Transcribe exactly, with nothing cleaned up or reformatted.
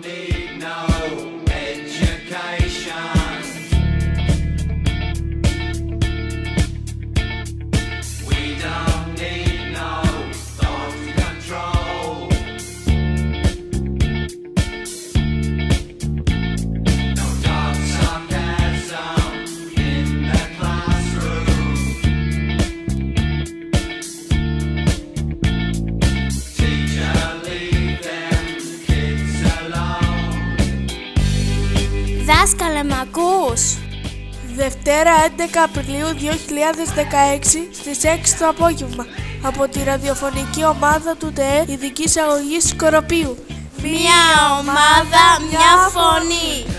Δάσκαλε, μ' ακούς? Δευτέρα έντεκα Απριλίου δύο χιλιάδες δεκαέξι στις έξι το απόγευμα από τη ραδιοφωνική ομάδα του ΤΕΕ ειδικής αγωγής Σκοροπίου. Μια ομάδα, μια φωνή.